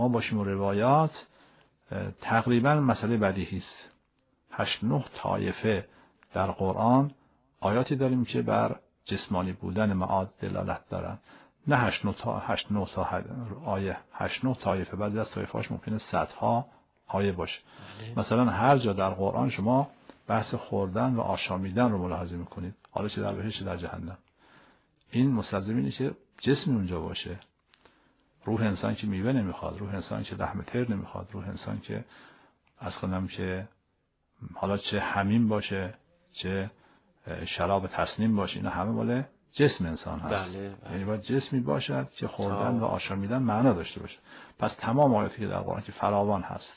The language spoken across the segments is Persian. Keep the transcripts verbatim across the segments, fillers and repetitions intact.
ما باشیم و روایات تقریبا مسئله بدیهی است. هشت نه طایفه در قرآن آیاتی داریم که بر جسمانی بودن معاد دلالت دارن. نه هشت نه تا هشت نه تا آیه، هشت نه طایفه، بعضی از طایفه‌هاش ممکنه صدها آیه باشه. مثلا هر جا در قرآن شما بحث خوردن و آشامیدن رو ملاحظه میکنید، حالا چه در بهشت چه در جهنم. این مستلزم اینه که جسم اونجا باشه. روح انسان که میوه نمیخواد، روح انسان که لحم طیر نمیخواد، روح انسان که از خودم که حالا چه حمیم باشه چه شراب تسنیم باشه، اینا همه مال جسم انسان هست. بله، بله. یعنی باید جسمی باشد که خوردن و آشامیدن معنا داشته باشه. پس تمام آیاتی که در قرآن که فراوان هست،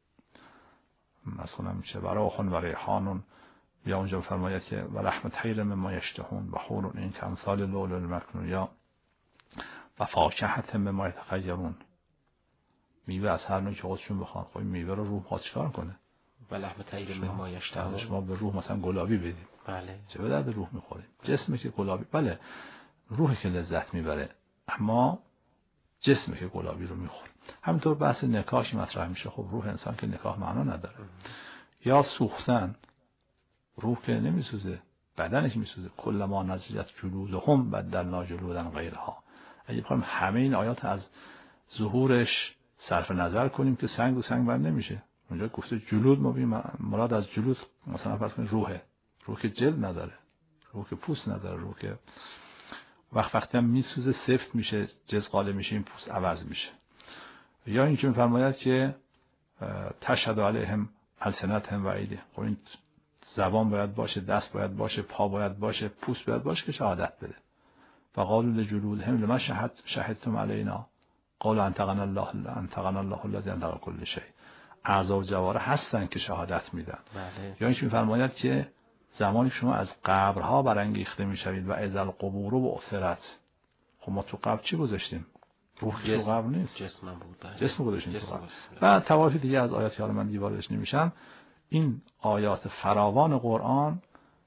از خودم چه برای خون و ریحانون، یا اونجا فرماید که و لحم طیر مما یشتهون و حور این کامثال لؤلؤ المکنون یا و فاکهة مما یتخیرون، میوه از هر نوعی که خودشون بخوان. خب این میوه رو روح ها چیکار کنه؟ و لحم طیر مما یشتهون. شما به روح مثلا گلابی بدید، بله، چه به درد روح میخوره؟ جسمی که گلابی، بله روحی که لذت میبره، اما جسمی که گلابی رو میخوره. همینطور بحث نکاح مطرح میشه. خب روح انسان که نکاح معنا نداره. یا سوختن، روح که نمیسوزه، بدنش میسوزه. کل ما نضجت جلودهم بدلنا جلودا غیرها. اگه بخوایم همه این آیات از ظهورش صرف نظر کنیم که سنگ و سنگ بند نمیشه. اونجا گفته جلود، ما بیم مراد از جلود مثلا فرض کنید روحه، روح که جلد نداره، روح که پوست نداره، روح که وقت وقتی هم میسوزه سفت میشه، جلد قالب میشه، این پوست عوض میشه. یا اینکه میفرماید که تشهد علیهم السنتهم و ایدیهم. خب این زبان باید باشه، دست باید باشه، پا باید باشه، پوست باید باشه که شهادت بده. و قالوا لجلودهم لما شهد شهدتم علینا قالوا انطقنا الله انطقنا الله الذی انطق كل شیء. اعضا و جوارح هستن که شهادت میدن. بله. یا اینکه میفرماید که زمانی شما از قبرها برانگیخته میشوید و اذا القبور بعثرت. خب ما تو قبر چی گذاشتیم؟ روح تو قبر نیست، جسم بود. بله. جسم گذاشتیم تو قبر. و طوایف دیگه از آیات حالا من دیوارش نمیشم. این آیات فراوان قرآن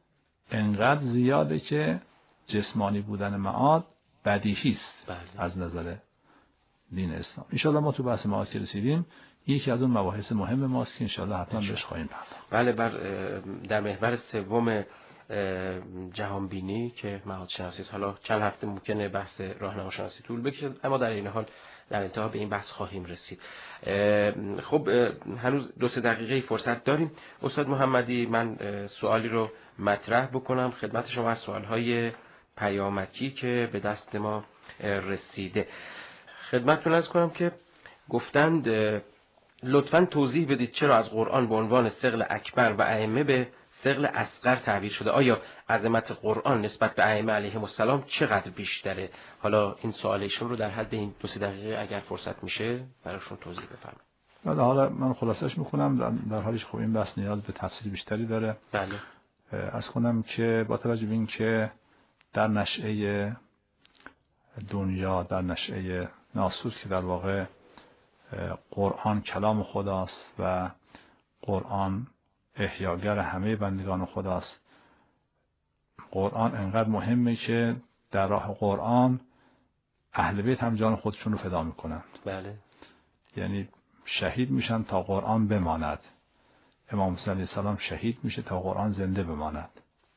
انقدر زیاده که جسمانی بودن معاد بدیهی است. بله. از نظر دین اسلام. ان شاء الله ما تو بحث معاد که رسیدیم، یکی از اون مباحث مهم ماست که ان شاء الله حتما بهش خواهیم پرداخت. بله، بر در محور سوم جهان بینی که معاد شناسی است. حالا چند هفته ممکنه بحث راهنما شناسی طول بکشه، اما در این حال در انتها به این بحث خواهیم رسید. خب هنوز دو سه دقیقه فرصت داریم. استاد محمدی، من سوالی رو مطرح بکنم خدمت شما از سوالهای پیامکی که به دست ما رسیده. خدمتتون عرض کنم که گفتند لطفاً توضیح بدید چرا از قرآن به عنوان ثقل اکبر و ائمه به ثقل اصغر تعبیر شده. آیا عظمت قرآن نسبت به ائمه علیهم السلام چقدر بیشتره؟ حالا این سوال ایشون رو در حد این دو سه دقیقه اگر فرصت میشه براشون توضیح بفرمایید. بله، حالا من خلاصش میکنم در حالیش خب این بحث نیاز به تفصیل بیشتری داره. بله. از کنم که با توجه به این که در نشأه دنیا، در نشأه ناسوت که در واقع قرآن کلام خداست و قرآن احیاگر همه بندگان خداست، قرآن انقدر مهمه که در راه قرآن اهل بیت هم جان خودشون رو فدا میکنن. بله. یعنی شهید میشن تا قرآن بماند. امام حسین علیه السلام شهید میشه تا قرآن زنده بماند.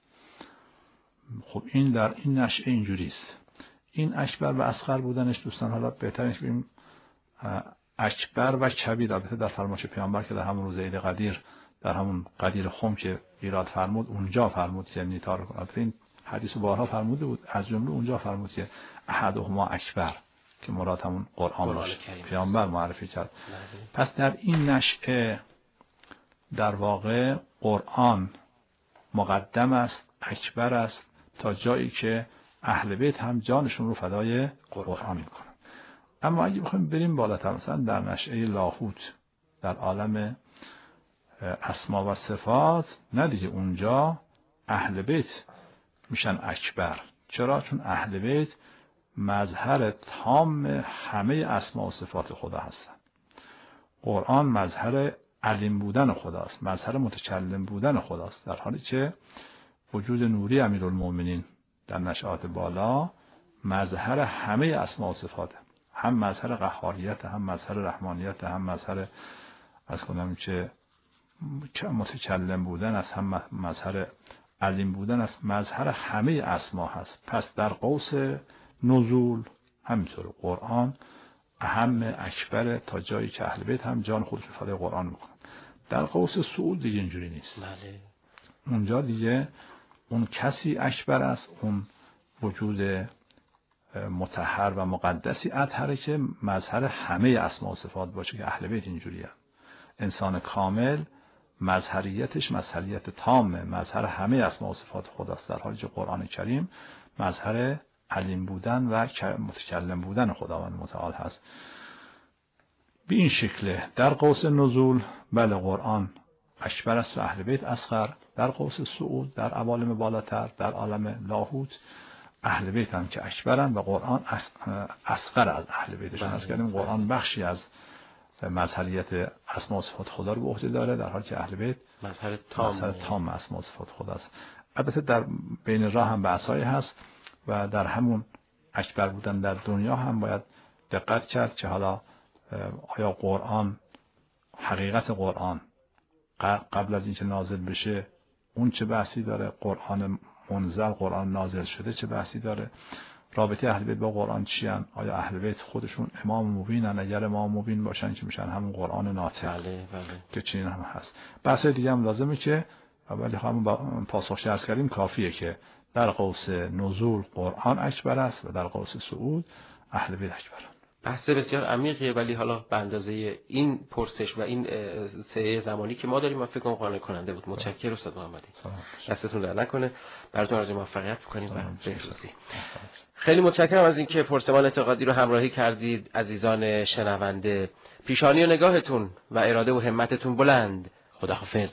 خب این در این نشأه اینجوریست. این اکبر و اصغر بودنش دوستان، حالا بهترینش بگیم اکبر و کبیر. البته در فرمایش پیامبر که در همون روز عید قدیر، در همون قدیر خم که ایراد فرمود، اونجا فرمود که نیتا رو، البته این حدیث بارها فرموده بود، از جمله اونجا فرمود که احدهما اکبر، که مراد همون قرآن باشه. پیامبر معرفی کرد. پس در این نشأه در واقع قرآن مقدم است، اکبر است، تا جایی که اهل بیت هم جانشون رو فدای قرآن میکنن. اما اگه بخوایم بریم بالاتر، مثلا در نشأه لاهوت، در عالم اسما و صفات، نه دیگه اونجا اهل بیت میشن اکبر. چرا؟ چون اهل بیت مظهر تام همه اسما و صفات خدا هستن. قرآن مظهر علیم بودن خداست، مظهر متکلم بودن خداست، در حالی که وجود نوری امیرالمومنین در نشأات بالا مظهر همه اسما و صفاته. هم مظهر قهاریت، هم مظهر رحمانیت، هم مظهر از کنم چه متکلم بودن است، هم مظهر علیم بودن است، مظهر همه اسما هست. پس در قوس نزول همینطور قرآن اهم اکبر تا جایی که اهل بیت هم جان خودش به فدای قرآن میکنن. در قوس صعود دیگه اینجوری نیست. بله. اونجا دیگه اون کسی اکبر است، اون وجود مطهر و مقدسی اطهره که مظهر همه اسما و صفات باشه که اهل بیت اینجوریه. انسان کامل مظهریتش مظهریت تامه، مظهر همه اسما و صفات خداست، در حالی که قرآن کریم مظهر علیم بودن و متکلم بودن خداوند متعال هست. به این شکله در قوس نزول بله قرآن اکبر است و اهل بیت اصغر. در قوس صعود در عوالم بالاتر در عالم لاهوت اهل بیت هم که اکبرن و قرآن اصغر از اهل بیتشون هست. کردیم قرآن بخشی از مظهریت اسما و صفات خدا رو به عهده داره، در حالی که اهل بیت مظهر تام مظهر تام اسما و صفات خداست. البته در بین راه هم بحثایی هست و در همون اکبر بودن در دنیا هم باید دقت کرد که حالا آیا قرآن حقیقت قرآن قبل از اینکه نازل بشه اون چه بحثی داره، قرآن منزل قرآن نازل شده چه بحثی داره، رابطه اهل بیت با قرآن چی هن؟ آیا اهل بیت خودشون امام مبینن؟ اگر امام مبین باشن که میشن همون قرآن ناطق. بله بله. که چنین هم هست. بحث دیگه هم لازمه که اولی همون پاسخش عرض کردیم کافیه که در قوس نزول قرآن اکبر است و در قوس صعود اهل بیت اکبر. بحث بسیار عمیقیه، ولی حالا به اندازه این پرسش و این سعی زمانی که ما داریم من فکر کنم قانع کننده بود. متشکرم استاد محمدی. دستتون در نکنه. براتون آرزوی موفقیت می‌کنیم و بهروزی. خیلی متشکرم از اینکه پرسمان اعتقادی رو همراهی کردید عزیزان شنونده. پیشانی و نگاهتون و اراده و همتتون بلند. خداحافظ.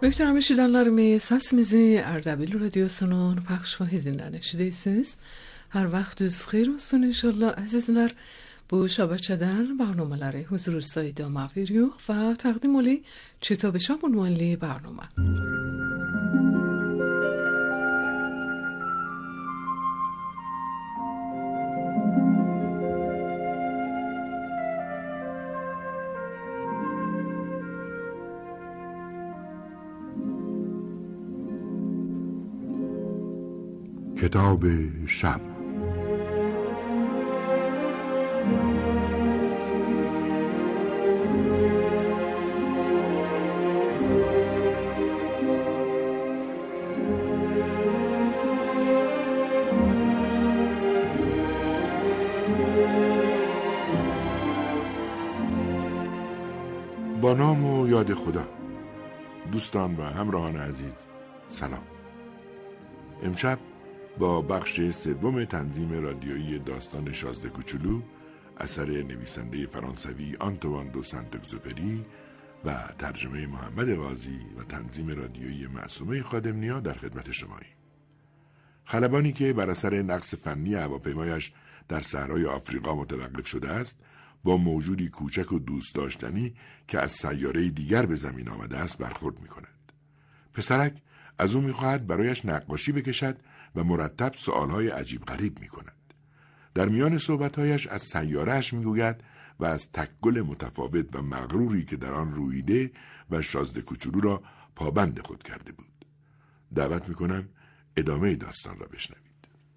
Möhtərəm eşidənlərimiz, səsimizi Ərdəbil radiosunun pəxş vahidindən eşidirsiniz. Hər vaxtınız xeyir olsun inşallah əzizlər. Bu şəbəkədən برنامه‌ları huzurunuzda idame veriyor و تقدیم olayım کتاب شب عنوانli برنامه. کتاب شب. با نام و یاد خدا. دوستان و همراهان عزیز سلام. امشب با بخش سوم تنظیم رادیویی داستان شازده کوچولو اثر نویسنده فرانسوی آنتوان دو سنت-اگزوپری و ترجمه محمد قاضی و تنظیم رادیویی معصومه خادم‌نیا در خدمت شماییم. خلبانی که بر اثر نقص فنی هواپیمایش در صحرای آفریقا متوقف شده است، با موجودی کوچک و دوست داشتنی که از سیاره دیگر به زمین آمده است برخورد می‌کند. پسرک از او می‌خواهد برایش نقاشی بکشد و مرتب سؤالهای عجیب غریب می‌کند. در میان صحبت‌هایش از سیاره‌اش می‌گوید و از تک‌گل متفاوت و مغروری که در آن رویده و شازده کوچولو را پابند خود کرده بود. دعوت می‌کنم ادامه داستان را بشنوید.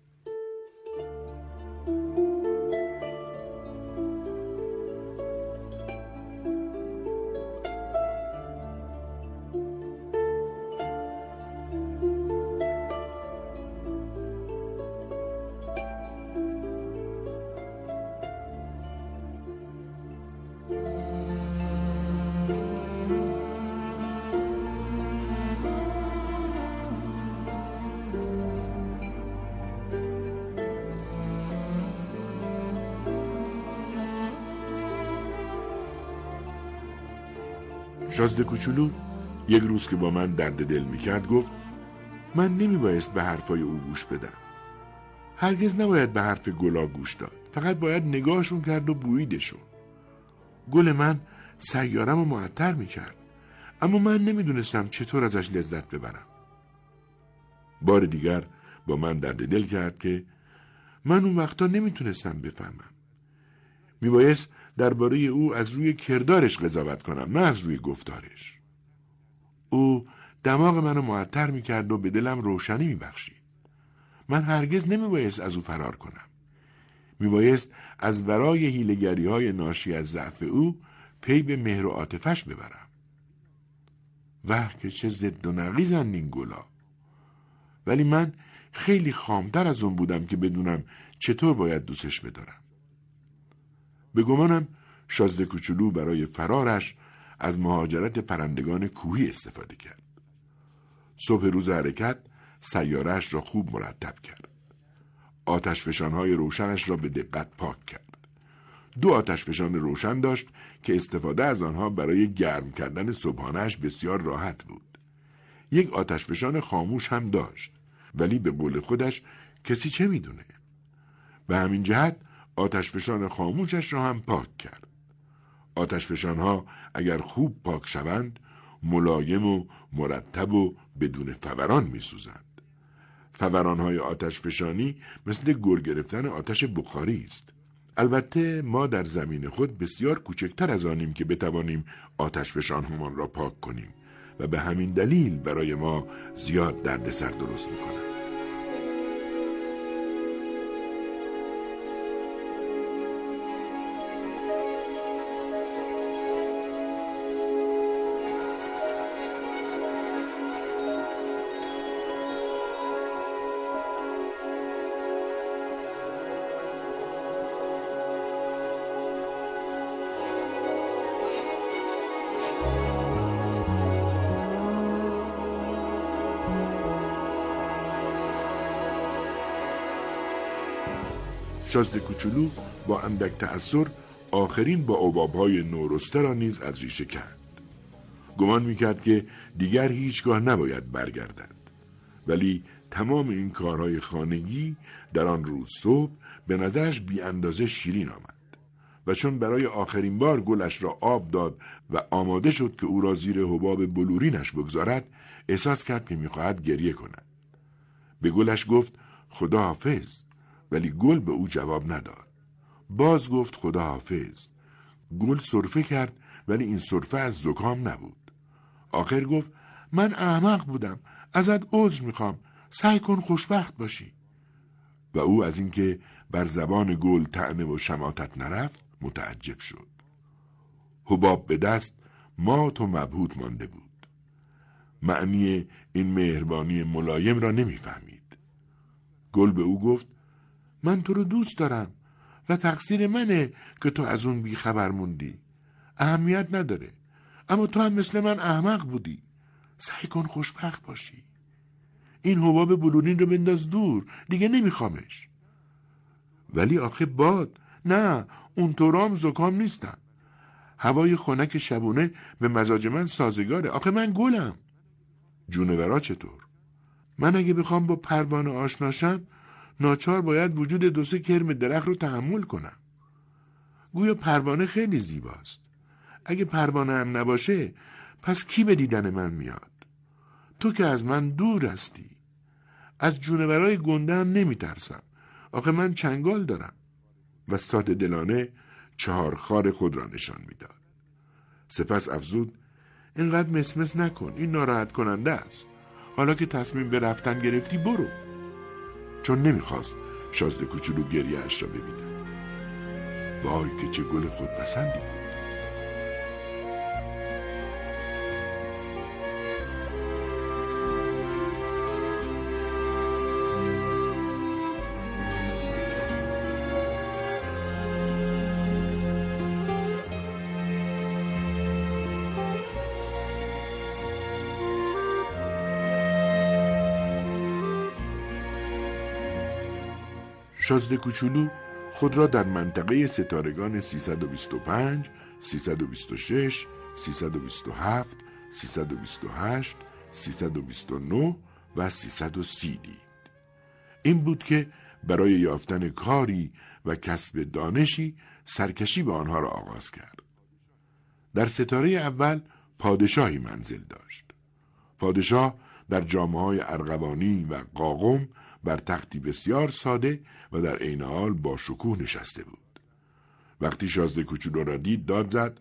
شازده کوچولو یک روز که با من درد دل میکرد گفت من نمیبایست به حرفای او گوش بدم. هرگز نباید به حرف گلا گوش داد. فقط باید نگاهشون کرد و بوییدشون. گل من سیارم رو معطر میکرد، اما من نمیدونستم چطور ازش لذت ببرم. بار دیگر با من درد دل کرد که من اون وقتا نمیتونستم بفهمم. میبایست درباره او از روی کردارش قضاوت کنم، نه از روی گفتارش. او دماغ منو معطر میکرد و به دلم روشنی میبخشید. من هرگز نمیبایست از او فرار کنم. میبایست از ورای حیله‌گری‌های ناشی از ضعف او پی به مهر و عاطفش ببرم. واه که چه ضد و نقیضن این گلا. ولی من خیلی خامتر از اون بودم که بدونم چطور باید دوستش بدارم. به گمانم شازده کوچولو برای فرارش از مهاجرت پرندگان کوهی استفاده کرد. صبح روز حرکت سیاره‌اش را خوب مرتب کرد. آتشفشان‌های روشنش را به دقت پاک کرد. دو آتشفشان روشن داشت که استفاده از آنها برای گرم کردن صبحانه‌اش بسیار راحت بود. یک آتشفشان خاموش هم داشت، ولی به قول خودش کسی چه میدونه؟ به همین جهت آتشفشان خاموشش را هم پاک کرد. آتشفشان‌ها اگر خوب پاک شوند ملایم و مرتب و بدون فوران می‌سوزند. فوران‌های آتشفشانی مثل گر گرفتن آتش بخاری است. البته ما در زمین خود بسیار کوچکتر از آنیم که بتوانیم آتشفشان‌هامان را پاک کنیم و به همین دلیل برای ما زیاد دردسر درست می‌کنند. شازده کوچولو با اندک تأثر آخرین با عباب‌های نورسته را نیز از ریشه کند. گمان میکرد که دیگر هیچگاه نباید برگردد. ولی تمام این کارهای خانگی در آن روز صبح به نظرش بی اندازه شیرین آمد و چون برای آخرین بار گلش را آب داد و آماده شد که او را زیر حباب بلورینش بگذارد، احساس کرد که میخواهد گریه کند. به گلش گفت خدا حافظ، ولی گل به او جواب نداد. باز گفت خدا حافظ. گل سرفه کرد، ولی این سرفه از زکام نبود. آخر گفت من احمق بودم، ازت عذر میخوام، سعی کن خوشبخت باشی. و او از اینکه بر زبان گل طعنه و شماتت نرفت متعجب شد. حباب به دست مات و مبهوت مانده بود. معنی این مهربانی ملایم را نمیفهمید. گل به او گفت من تو رو دوست دارم و تقصیر منه که تو از اون بی خبر موندی. اهمیت نداره، اما تو هم مثل من احمق بودی. سعی کن خوشبخت باشی. این حباب بلورین رو بنداز دور، دیگه نمیخوامش. ولی آخه باد، نه اون طورام زکام نیستم. هوای خنک شبونه به مزاج من سازگاره. آخه من گلم. جونورا چطور؟ من اگه بخوام با پروانه آشناشم ناچار باید وجود دو سه کرم درخت رو تحمل کنم. گویا پروانه خیلی زیباست. اگه پروانه هم نباشه پس کی به دیدن من میاد؟ تو که از من دور هستی. از جونورای گنده هم نمیترسم. آخه من چنگال دارم. و ساده دلانه چهار خار خود را نشان میداد. سپس افزود اینقدر مسمس نکن، این ناراحت کننده است. حالا که تصمیم به رفتن گرفتی برو. چون نمیخواست شازده کوچولو گریه اش را ببیند. وای که چه گل خودپسندی بود. شازده کوچولو خود را در منطقه ستارگان سیصد و بیست و پنج، سیصد و بیست و شش، سیصد و بیست و هفت، سیصد و بیست و هشت، سیصد و بیست و نه و سیصد و سی دید. این بود که برای یافتن کاری و کسب دانشی سرکشی به آنها را آغاز کرد. در ستاره اول پادشاهی منزل داشت. پادشاه در جامه‌های ارغوانی و قاقم بر تختی بسیار ساده و در عین حال با شکوه نشسته بود. وقتی شازده کوچولو را دید داد زد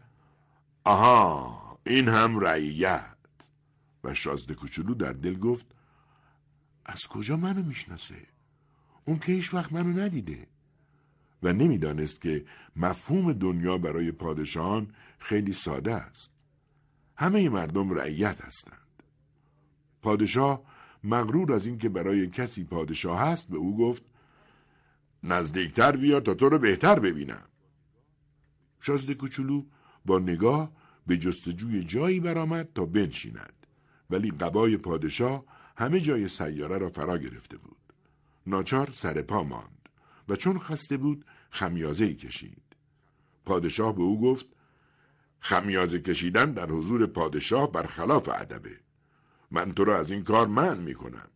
آها، این هم رعیت. و شازده کوچولو در دل گفت از کجا منو میشناسه؟ اون که هیچ وقت منو ندیده. و نمیدانست که مفهوم دنیا برای پادشاهان خیلی ساده است. همه مردم رعیت هستند. پادشاه مغرور از این که برای کسی پادشاه هست به او گفت نزدیکتر بیا تا تو رو بهتر ببینم. شازده کوچولو با نگاه به جستجوی جایی برآمد تا بنشیند، ولی قبای پادشاه همه جای سیاره را فرا گرفته بود. ناچار سر پا ماند و چون خسته بود خمیازه‌ای کشید. پادشاه به او گفت خمیازه کشیدن در حضور پادشاه برخلاف ادبه. من تو را از این کار منع می کنم.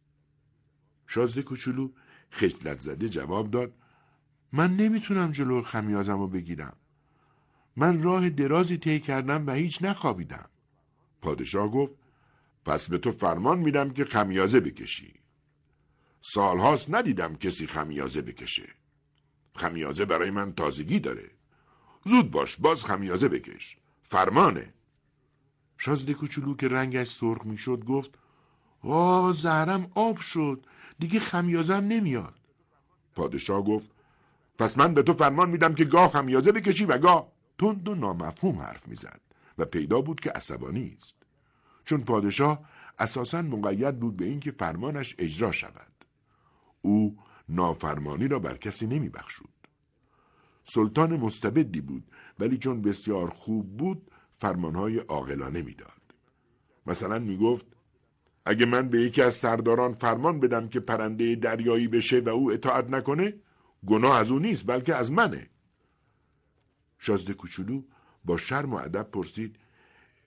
شازده کوچولو خجلت زده جواب داد من نمیتونم جلو خمیازم رو بگیرم. من راه درازی طی کردم و هیچ نخوابیدم. پادشاه گفت پس به تو فرمان میدم که خمیازه بکشی. سالهاست ندیدم کسی خمیازه بکشه. خمیازه برای من تازگی داره. زود باش باز خمیازه بکش. فرمانه. شازده کوچولو که رنگش سرخ میشد گفت آه زهرم آب شد، دیگه خمیازم نمیاد. پادشاه گفت پس من به تو فرمان میدم که گاه خمیازه بکشی و گاه. تند و نامفهوم حرف میزد و پیدا بود که عصبانی است، چون پادشاه اساساً مقید بود به این که فرمانش اجرا شود. او نافرمانی را بر کسی نمیبخشود. سلطان مستبدی بود، ولی چون بسیار خوب بود فرمانهای عاقلانه میداد. مثلا میگفت اگه من به یکی از سرداران فرمان بدم که پرنده دریایی بشه و او اطاعت نکنه، گناه از او نیست بلکه از منه. شازده کوچولو با شرم و ادب پرسید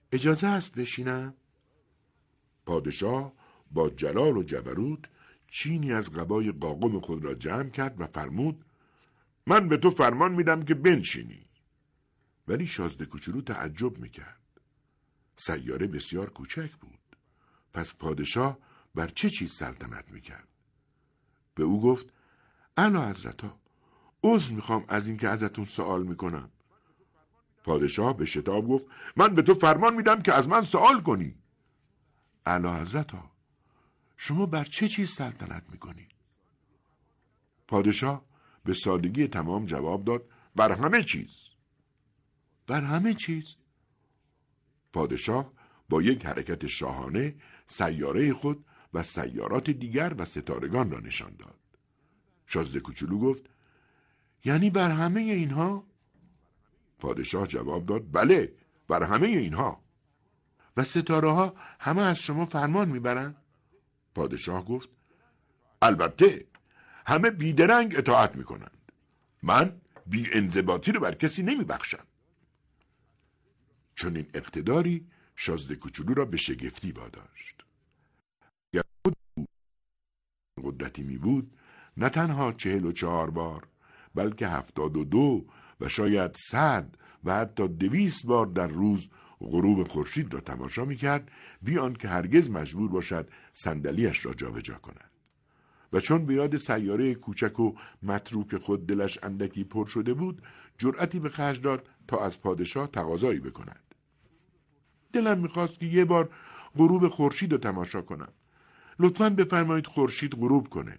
اجازه است بشینم؟ پادشاه با جلال و جبروت چینی از قبای قاقم خود را جمع کرد و فرمود من به تو فرمان میدم که بنشینی. ولی شازده کوچولو تعجب میکرد. سیاره بسیار کوچک بود. پس پادشاه بر چه چیز سلطنت میکرد؟ به او گفت اعلی حضرتا، عذر میخوام از این که ازتون سوال میکنم. پادشاه به شتاب گفت من به تو فرمان میدم که از من سوال کنی. اعلی حضرتا، شما بر چه چیز سلطنت میکنی؟ پادشاه به سادگی تمام جواب داد بر همه چیز. بر همه چیز؟ پادشاه با یک حرکت شاهانه سیاره خود و سیارات دیگر و ستارگان را نشان داد. شازده کوچولو گفت یعنی بر همه اینها؟ پادشاه جواب داد بله، بر همه اینها. و ستاره ها همه از شما فرمان میبرند؟ پادشاه گفت البته، همه بیدرنگ اطاعت میکنند. من بی انضباطی رو بر کسی نمیبخشم. چون این اقتداری شازده کوچولو را به شگفتی واداشت. گر خود قدرتی می بود، نه تنها چهل و چهار بار بلکه هفتاد و دو و شاید صد و حتی دویست بار در روز غروب خورشید را تماشا می کرد، بی آنکه هرگز مجبور باشد صندلیاش را جابجا کند. و چون به یاد سیاره کوچک و متروک خود دلش اندکی پر شده بود، جرأتی به خرج داد تا از پادشاه تقاضایی بکند. دلم میخواست که یه بار غروب خورشید رو تماشا کنم. لطفاً بفرمایید خورشید غروب کنه.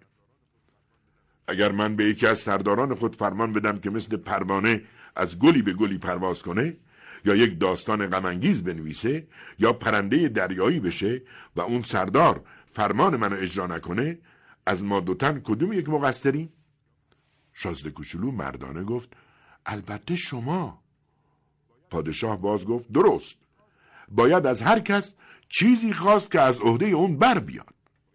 اگر من به یکی از سرداران خود فرمان بدم که مثل پروانه از گلی به گلی پرواز کنه، یا یک داستان غم انگیز بنویسه، یا پرنده دریایی بشه و اون سردار فرمان منو اجرا نکنه، از ما دو تن کدوم یک مقصریم؟ شازده کوچولو مردانه گفت البته شما. پادشاه باز گفت درست، باید از هر کس چیزی خواست که از عهده اون بر بیاد.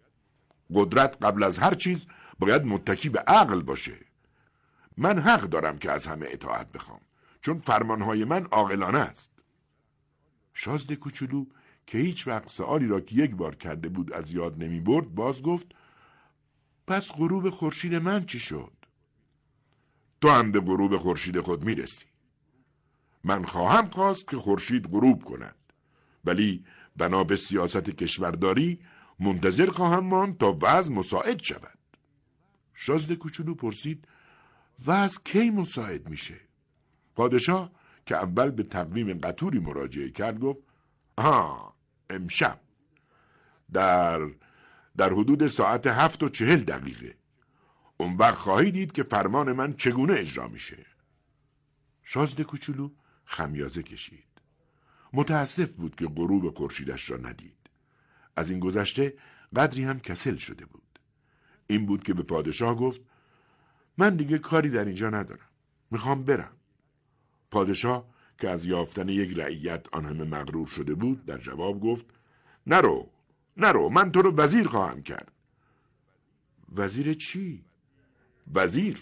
قدرت قبل از هر چیز باید متکی به عقل باشه. من حق دارم که از همه اطاعت بخوام، چون فرمانهای من عاقلانه است. شازده کوچولو که هیچ وقت سؤالی را که یک بار کرده بود از یاد نمی برد باز گفت پس غروب خورشید من چی شد؟ تو هم به غروب خورشید خود می رسی. من خواهم خواست که خورشید غروب کند، ولی بنا به سیاست کشورداری منتظر خواهم ماند تا وضع مساعد شود. شازده کوچولو پرسید وضع کی مساعد میشه؟ پادشاه که اول به تقویم قطوری مراجعه کرد گفت آها، امشب در در حدود ساعت هفت و چهل دقیقه. اون وقت خواهی دید که فرمان من چگونه اجرا میشه. شازده کوچولو خمیازه کشید. متاسف بود که غروب خورشیدش را ندید. از این گذشته قدری هم کسل شده بود. این بود که به پادشاه گفت من دیگه کاری در اینجا ندارم، میخوام برم. پادشاه که از یافتن یک رعیت آن همه مغرور شده بود در جواب گفت نرو، نرو، من تو رو وزیر خواهم کرد. وزیر چی؟ وزیر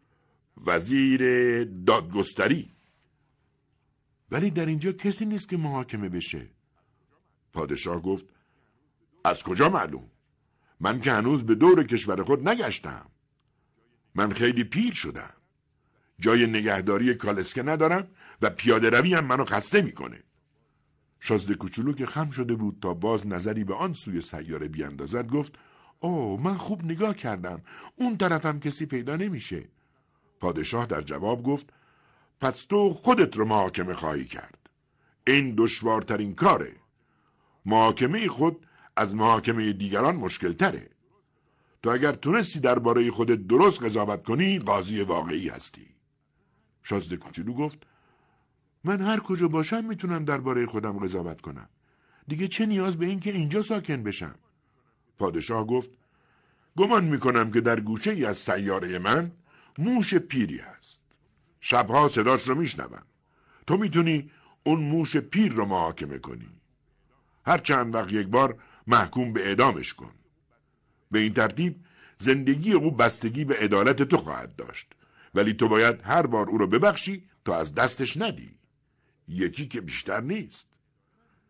وزیر دادگستری. ولی در اینجا کسی نیست که محاکمه بشه. پادشاه گفت از کجا معلوم؟ من که هنوز به دور کشور خود نگشتم. من خیلی پیر شدم، جای نگهداری کالسکه ندارم و پیاده روی هم منو خسته میکنه. شازده کوچولو که خم شده بود تا باز نظری به آن سوی سیاره بیاندازد گفت اوه، من خوب نگاه کردم، اون طرفم کسی پیدا نمیشه. پادشاه در جواب گفت پس تو خودت رو محاکمه خواهی کرد. این دشوارترین کاره. محاکمه خود از محاکمه دیگران مشکل تره. تو اگر تونستی درباره خودت درست قضاوت کنی، قاضی واقعی هستی. شازده کوچولو گفت من هر کجا باشم میتونم درباره خودم قضاوت کنم. دیگه چه نیاز به این که اینجا ساکن بشم؟ پادشاه گفت گمان میکنم که در گوشه ای از سیاره من موش پیری هست. شبها صداش رو میشنوم. تو میتونی اون موش پیر رو محاکمه کنی. هر چند وقت یک بار محکوم به اعدامش کن. به این ترتیب زندگی او بستگی به عدالت تو خواهد داشت، ولی تو باید هر بار او رو ببخشی تا از دستش ندی. یکی که بیشتر نیست.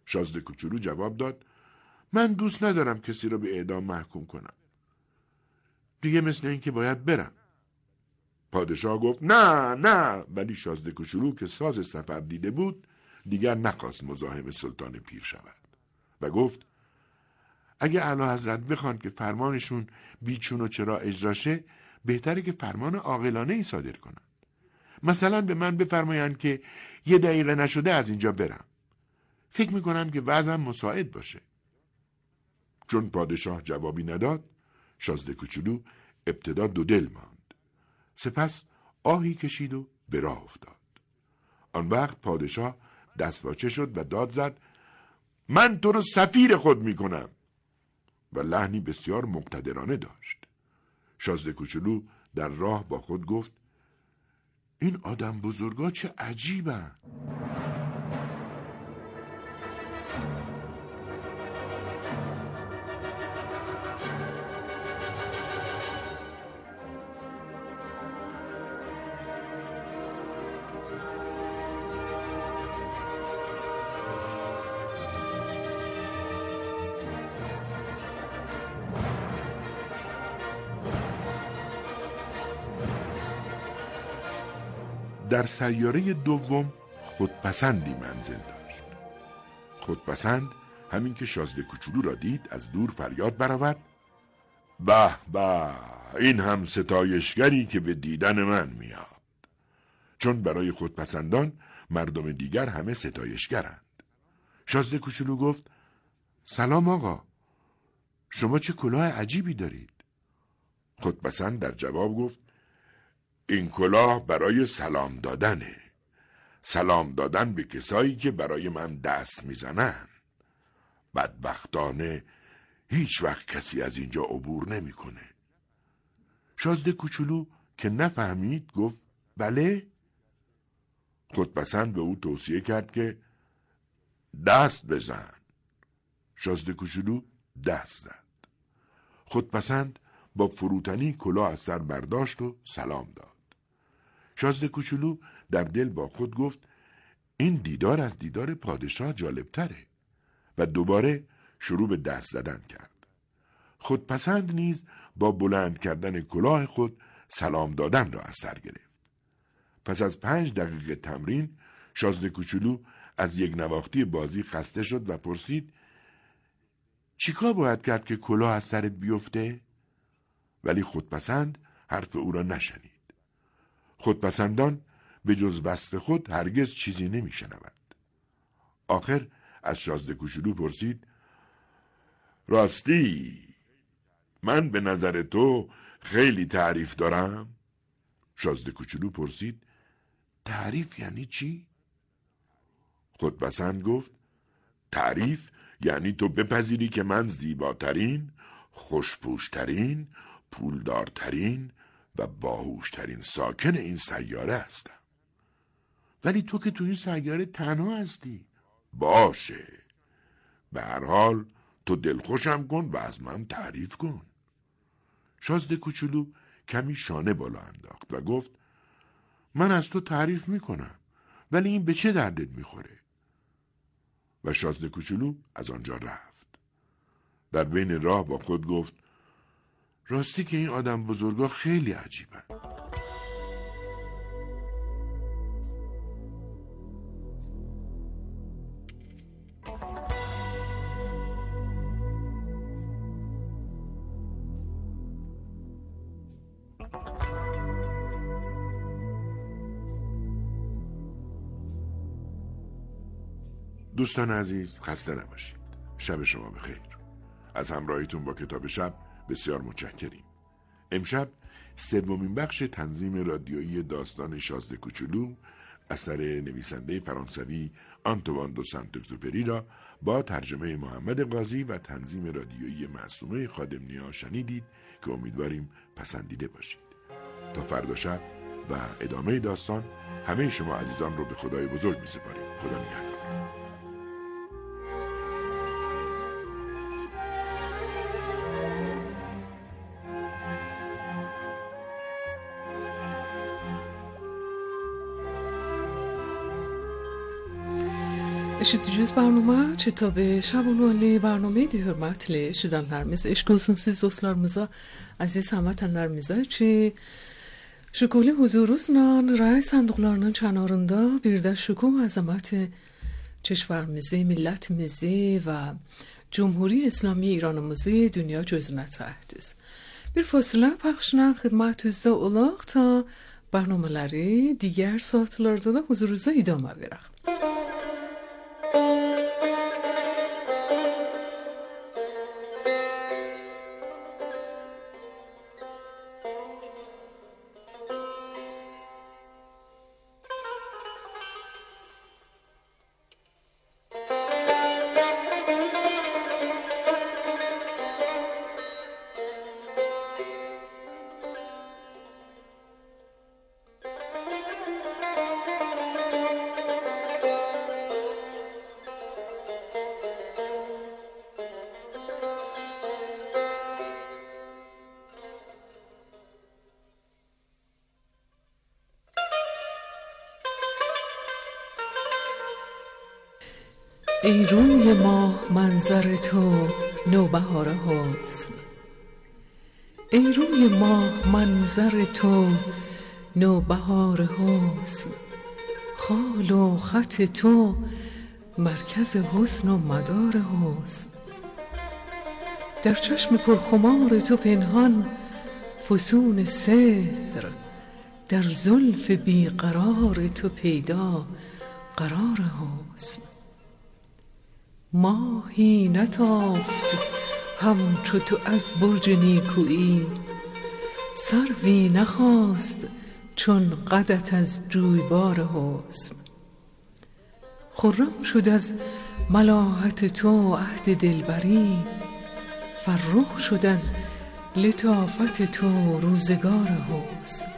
شازده کوچولو جواب داد من دوست ندارم کسی را به اعدام محکوم کنم. دیگه مثل این که باید برم. پادشاه گفت نه نه، ولی شازده کوچولو که ساز سفر دیده بود دیگر نخواست مزاحم سلطان پیر شود و گفت اگه اعلیحضرت بخوان که فرمانشون بیچون و چرا اجرا شه، بهتره که فرمان عاقلانه ای صادر کنن. مثلا به من بفرمایند که یه دقیقه نشده از اینجا برم. فکر میکنم که وضعم مساعد باشه. چون پادشاه جوابی نداد، شازده کوچولو ابتدا دو دل ماند. سپس آهی کشید و به راه افتاد. آن وقت پادشاه دستپاچه شد و داد زد من تو رو سفیر خود میکنم و لحنی بسیار مقتدرانه داشت. شازده کوچولو در راه با خود گفت این آدم بزرگا چه عجیبن. در سیاره دوم خودپسندی منزل داشت. خودپسند همین که شازده کوچولو را دید از دور فریاد برآورد به به، این هم ستایشگری که به دیدن من میاد. چون برای خودپسندان مردم دیگر همه ستایشگرند. شازده کوچولو گفت سلام آقا، شما چه کلاه عجیبی دارید. خودپسند در جواب گفت این کلاه برای سلام دادنه. سلام دادن به کسایی که برای من دست میزنن. بدبختانه هیچ وقت کسی از اینجا عبور نمیکنه. شازده کوچولو که نفهمید گفت بله. خودپسند به او توصیه کرد که دست بزن. شازده کوچولو دست زد. خودپسند با فروتنی کلاه از سر برداشت و سلام داد. شازده کوچولو در دل با خود گفت این دیدار از دیدار پادشاه جالب تره و دوباره شروع به دست زدن کرد. خودپسند نیز با بلند کردن کلاه خود سلام دادن را از سر گرفت. پس از پنج دقیقه تمرین شازده کوچولو از یک نواختی بازی خسته شد و پرسید چیکار باید کرد که کلاه از سرت بیفته؟ ولی خودپسند حرف او را نشنید. خودپسندان به جز وصف خود هرگز چیزی نمی شنود. آخر از شازده کوچولو پرسید راستی من به نظر تو خیلی تعریف دارم؟ شازده کوچولو پرسید تعریف یعنی چی؟ خودپسند گفت تعریف یعنی تو بپذیری که من زیباترین، خوشپوشترین، پولدارترین و باهوشترین ساکن این سیاره هستم. ولی تو که تو این سیاره تنها هستی. باشه، به هر حال تو دلخوشم کن و از من تعریف کن. شازده کوچولو کمی شانه بالا انداخت و گفت من از تو تعریف میکنم، ولی این به چه دردت میخوره؟ و شازده کوچولو از آنجا رفت. در بین راه با خود گفت راستی که این آدم بزرگا خیلی عجیبن. دوستان عزیز خسته نباشید. شب شما بخیر. از همراهیتون با کتاب شب بسیار متشکریم. امشب سومین بخش تنظیم رادیویی داستان شازده کوچولو اثر نویسنده فرانسوی آنتوان دو سنت-اگزوپری را با ترجمه محمد قاضی و تنظیم رادیویی معصومه خادم‌نیا شنیدید که امیدواریم پسندیده باشید. تا فردا شب و ادامه داستان همه شما عزیزان رو به خدای بزرگ می‌سپاریم. خدا نگهدار. Eşiteceğiz barnuma çitabe şabunali barname de hürmetli eşidenlerimiz, eşk olsun siz dostlarımıza, aziz hamvatanlarımıza ki şükuli huzuruzla ray sandıklarının çanarında bir de şükü azamet کشورimizi, milletimizi ve Cumhuri İslami İranımızı dünya gözünə çəkdiniz. Bir fasilə pəxşinə xidmətinizdə olaq ta barnamələri digər saatlarda da huzurunuza idamə verək. ای روی ماه منظر تو نوبهار حسن، ای روی ماه منظر تو نوبهار حسن، خال و خط تو مرکز حسن و مدار حسن، در چشم پرخمار تو پنهان فسون سحر، در زلف بیقرار تو پیدا قرار حسن. ماهی نتافت همچو تو از برج نیکویی، سروی نخواست چون قدت از جویبار حسن. خرم شد از ملاحت تو عهد دلبری، فرخ شد از لطافت تو روزگار حسن.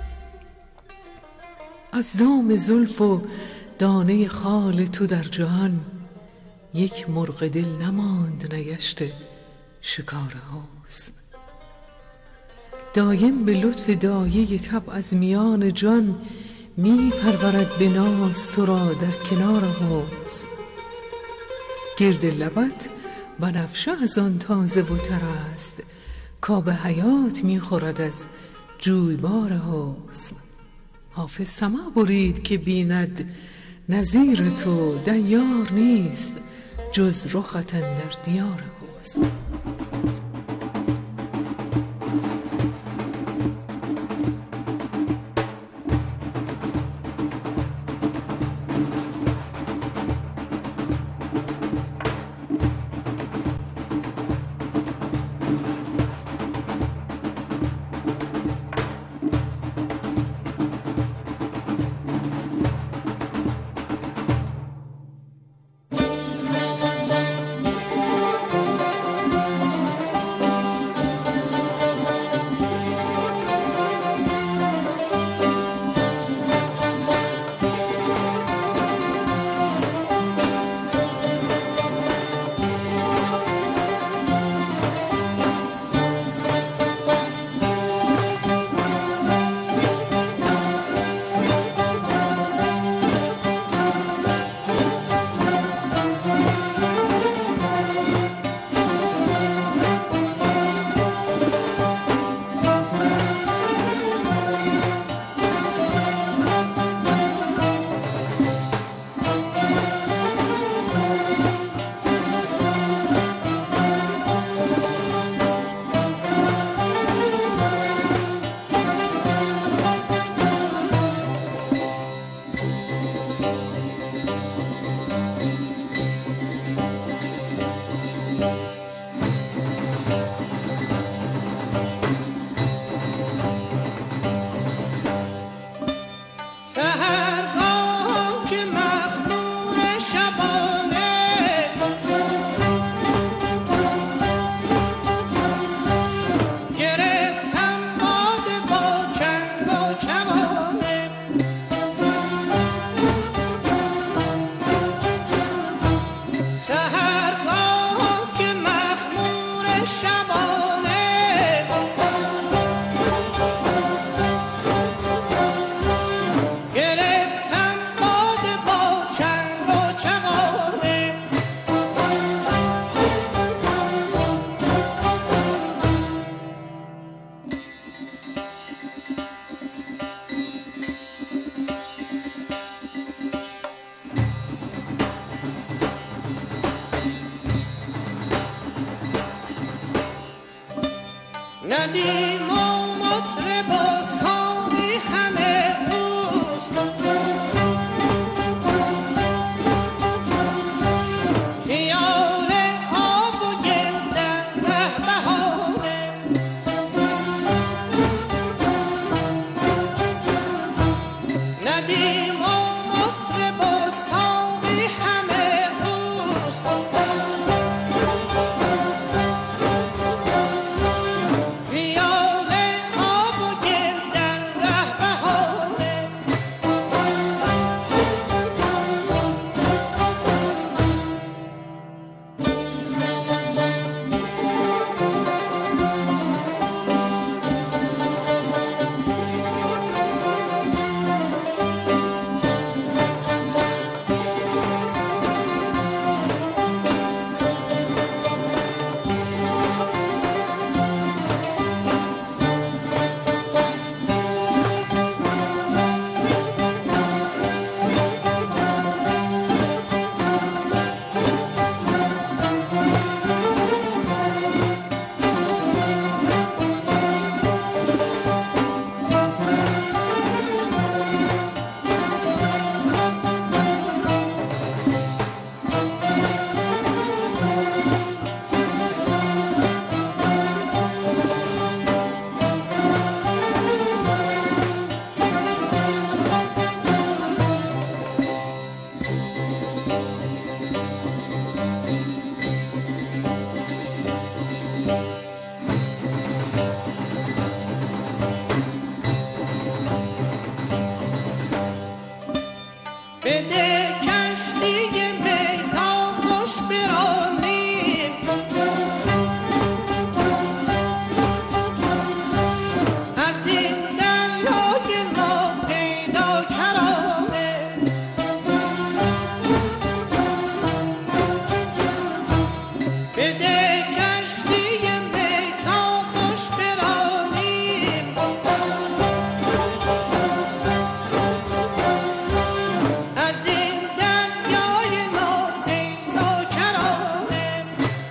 از دام زلف و دانه خال تو در جهان، یک مرغ دل نماند نگشته شکار حسن. دایم به لطف دایه طبع از میان جان، می پرورد به ناز تو را در کنار حسن. گرد لبت بنفشه از آن تازه و تر است، کآب حیات می خورد از جویبار حسن. حافظ طمع برید که بیند نظیر تو، دیار نیست جز رخت اندر دیار حسن. ندیم و مطرب و ساقی همه اوست، خیال آب و گل در ره بهاره، ندیم و مطرب و ساقی همه اوست، خیال آب و گل در ره بهاره. بده کشتی می تا خوش برانیم، از این دریای ما پیدا کرانه، بده کشتی می تا خوش برانیم، از این دریای ما پیدا کرانه.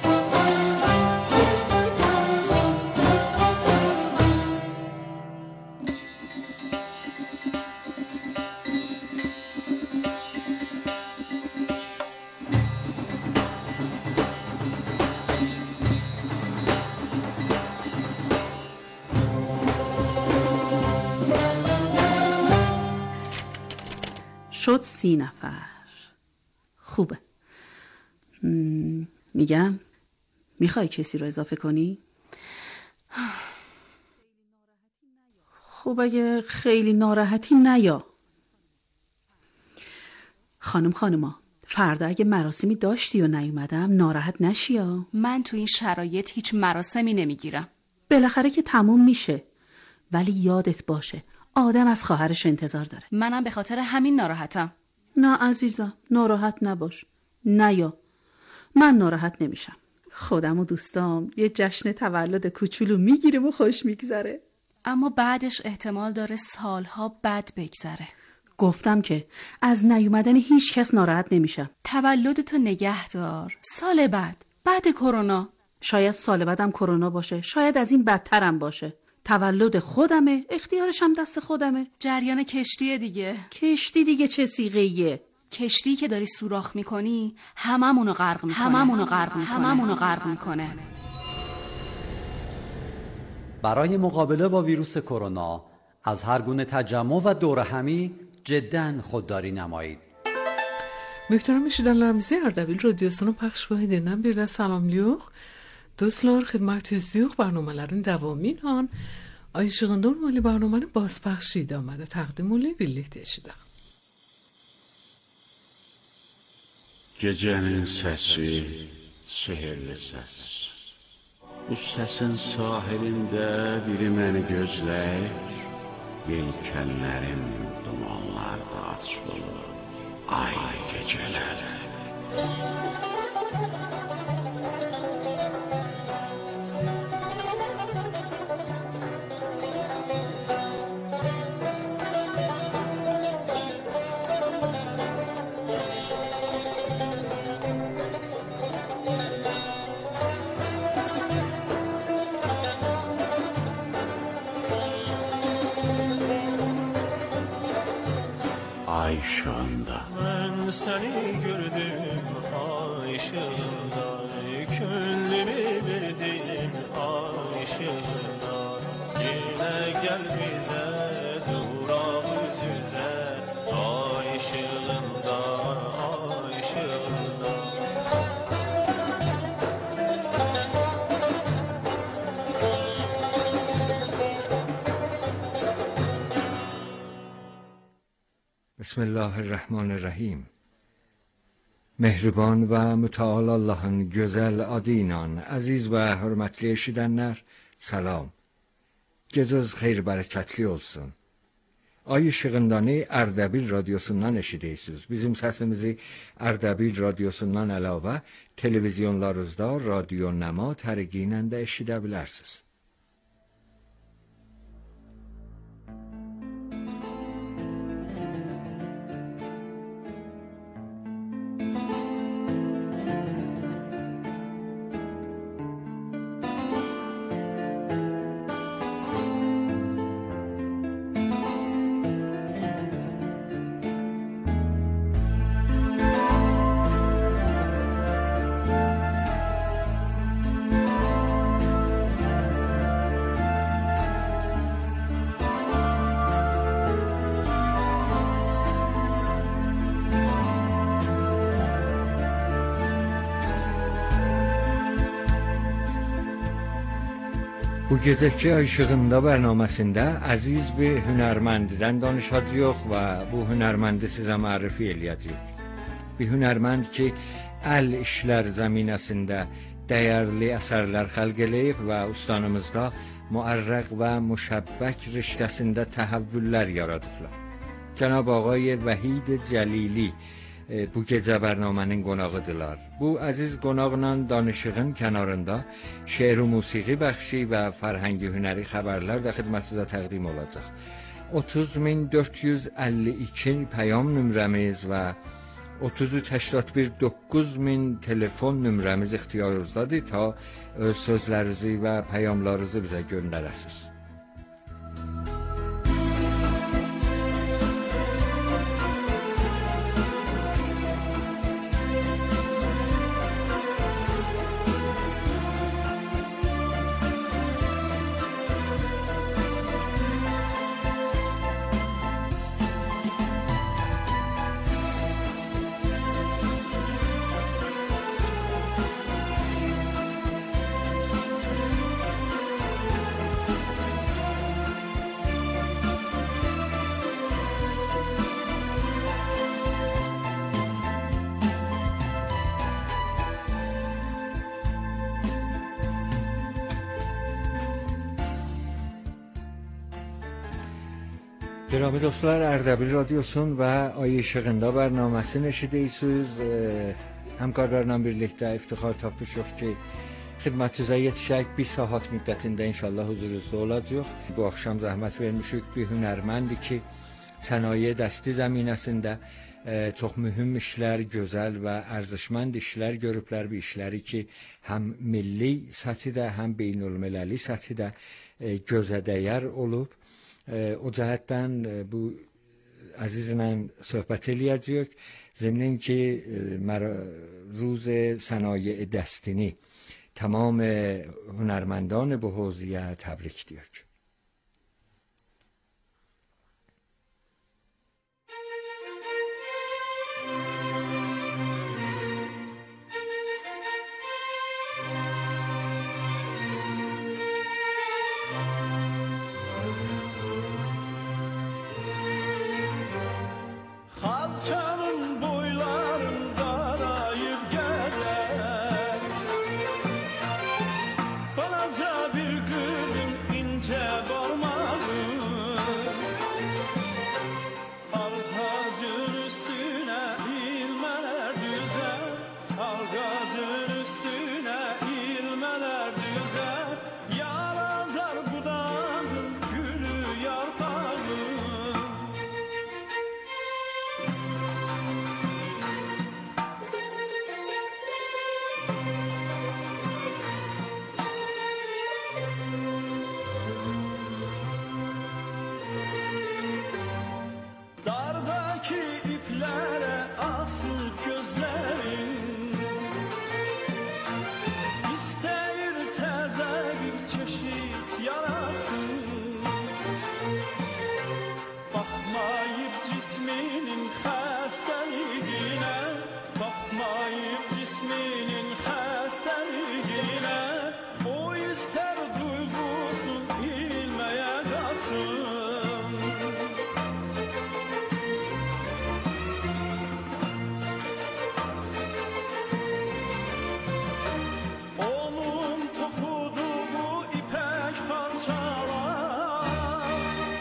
شد سی نفر. خوبه. م، میگم میخوای کسی رو اضافه کنی؟ خب اگه خیلی ناراحتی نیا. خانم خانما فردا اگه مراسمی داشتی و نیومدم ناراحت نشیا. من تو این شرایط هیچ مراسمی نمیگیرم. بالاخره که تموم میشه، ولی یادت باشه آدم از خواهرش انتظار داره. منم به خاطر همین ناراحتم. نه عزیزم ناراحت نباش. نیا، من ناراحت نمیشم. خودم و دوستام یه جشن تولد کوچولو میگیریم و خوش میگذره. اما بعدش احتمال داره سالها بد بگذره. گفتم که از نیومدن هیچ کس ناراحت نمیشم. تولدتو نگه دار. سال بعد، بعد کرونا. شاید سال بعدم کرونا باشه، شاید از این بدترم باشه. تولد خودمه، اختیارش هم دست خودمه. جریان کشتیه دیگه. کشتی دیگه چه صیغه‌ایه؟ کشتی که داری سوراخ میکنی هممونو غرق میکنه. هممونو غرق میکنه. هممونو غرق میکنه. برای مقابله با ویروس کرونا از هر گونه تجمع و دور همی جداً خودداری نمایید. Muhterem eşidenlerimize Erdebil Radyosu'nun pəxş vahidindən bir də salamlıyıq. Dostlar, xidmətinizdəyik bərnamələrin davamı ilə Ay Işığında Olmalı bərnamənin bazpəxşi idamədə təqdim olunur, birlikdə eşidək. Gecənin səsi, sehirli səs. Bu səsin sahilində biri məni gözləyir. Yelkənlərim dumanlarda açılır. Ay geceler. ay ışığında. Ben seni gördüm ay ışığında, gönlümü verdim ay ışığında. Yine gel bize durak yüzüze, ay ışığında, ay ışığında. بسم الله الرحمن الرحیم. mehriban və mütəal Allahın gözəl adı ilə əziz və hörmətli eşidənlər, salam. Gecəniz xeyir bərəkətli olsun. Ay işığındanı Ərdəbil radiosundan eşidirsiniz. Bizim səsimizi Ərdəbil radiosundan əlavə televizyonlarınızda Radio Nəma tərəqi ilə də eşidə bilərsiniz. Bu gecəki Ay İşığında bərnaməsində əziz bir hünərmənddən danışacağıq və bu hünərməndi sizə mərifə eləyəcəyik. Bir hünərmənd ki, əl işlər zəminəsində dəyərli əsərlər xəlq eləyib və ustanımızda müərrəq və müşəbbək riştəsində təhəvvüllər yaradıblar. Cənab Ağay Vəhid Cəlili bu gecə bərnamənin qonağıdırlar. Bu əziz qonaqla danışığın kənarında şeir və musiqi bəxşi və fərhəngi hünəri xəbərlər də xidmətinizə təqdim olacaq. otuz min dörd yüz əlli iki pəyam nömrəmiz və otuz üç səksən bir doqquz min telefon nömrəmiz ixtiyarınızdadır ta öz sözlərinizi və pəyamlarınızı bizə göndərəsiniz. Girami dostlar, Ərdəbil radiosun və Ay İşığında bərnaməsini eşidirsiniz. Həmkarlarla birlikdə iftixar tapmışıq ki, xidmətinizə yetişək bir saat müddətində inşallah huzurunuzda olacaq. Bu axşam zəhmət vermişik bir hünərməndi ki, sənaye dəsti zəminəsində çox mühüm işlər, gözəl və ərzişmənd işlər görüblər. Bir işləri ki, həm milli səthədə, həm beynəlmələri səthədə gözədəyər olub. O cəhətdən bu əzizlə söhbət eləyəcəyik. Zəminin ki, روز صنایع دستینی تمام هنرمندان به حوزه تبریک دیگه. yaşasın. Onun toxuduğu ipək xalçalar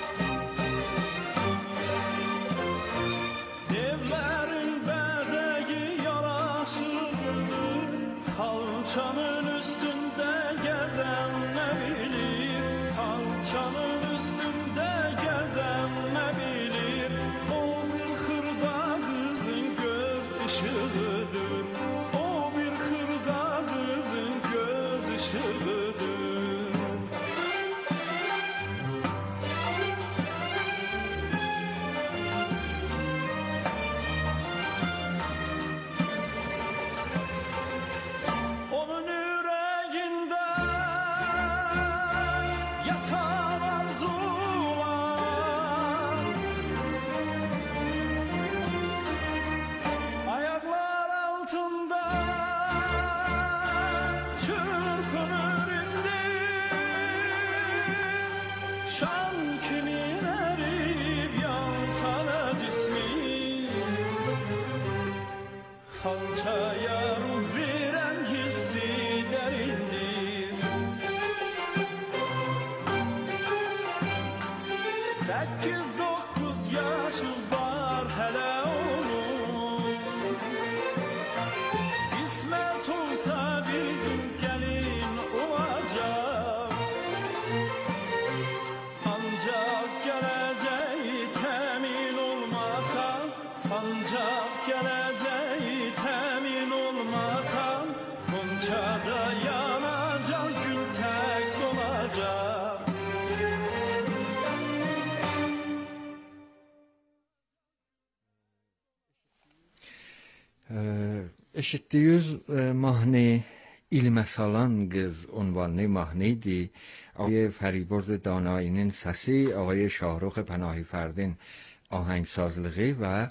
evlərin bəzəyi yaraşıqdır. Xalçanın üstündə gəzən nə bilir, xalçanın üstündə gəzən nə bilir. O bir xırda qızın göz işığıdır, o bir xırda qızın göz işığıdır. Onun ürəyində yatan arzular, ayaqlar altında çırpınır indi. Şan kimi erib yansa da cismi, xalçaya ruh verən hissi dərindir. Səkkiz dokuz yaşı var hələ onun, qismət olsa bir gün gəlin olacaq. Ancaq gələcəyi təmin olmasa, ancaq gələcəyi təmin olmasa, Qonçada yanacaq, gül tək solacaq. Eşitdiyiniz mahnı İlmə salan qız ünvanlı mahnı idi. آقای فریبرز دانایی‌nin səsi, آقای شاهرخ پناهی فردin آهنگسازlığı və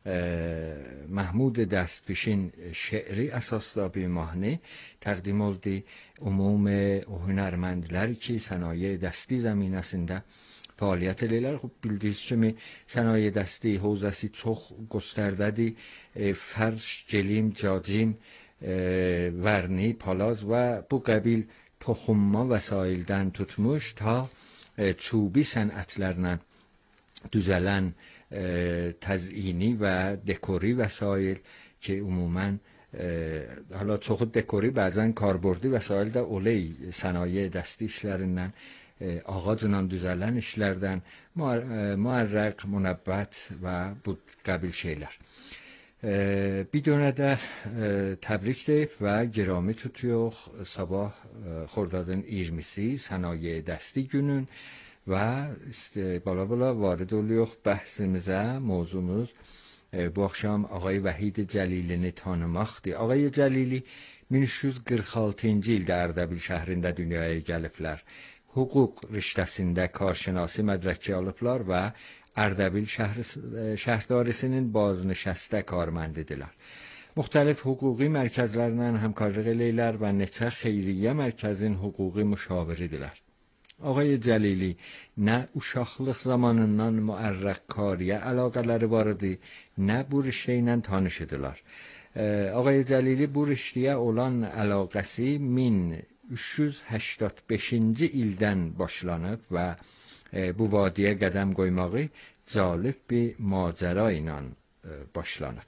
Mahmud Dəstpişin şeiri əsasda bir mahnı təqdim oldu. Ümum o hünərməndlər ki, sənaye dəsti zəminəsində fəaliyyət edirlər. Xub bildiyiniz kimi sənaye dəsti hövzəsi çox göstərdədir. Fərş, gelim, cacim, vərni, palaz və bu qəbil toxunma vəsaildən tutmuş ta çubi sənətlərlə düzələn təzini və dekori vəsail ki, ümumən حالا çoxu dekori, bəzən karbordی vəsail də oley sənaye dəsti işlərindən, ağacla düzələn işlərdən, müərrəq, münəbbət və bu qəbil şeylər. Bir dönə də təbrik deyib və girami tutuyor sabah Xordadın iyirmisi sənaye dəsti günün və بالا بالا وارد oluyor bəhsimizə. Mövzumuz bu axşam Ağay Vəhid Cəlilini tanımaqdır. Ağay Cəlili min üç yüz qırx altıncı ildə Ərdəbil şəhrində dünyaya gəliblər. Hüquq riştəsində karşınası mədrəki alıblar və Ərdəbil şəhərdarisinin baznişəstə karməndidirlər. Müxtəlif hüquqi mərkəzlərlə həmkarlıq eləyirlər və neçə xeyriyyə mərkəzin hüquqi müşaviridirlər. Ağay Cəlili nə uşaqlıq zamanından müərrəq kariyə əlaqələri var idi, nə bu riştə ilə tanış idilər. Ağay Cəlili bu riştəyə olan əlaqəsi min üç yüz həştad beşinci ildən başlanıb və bu vadiyə qədəm qoymağı cəlib bir macəra ilə başlanıb.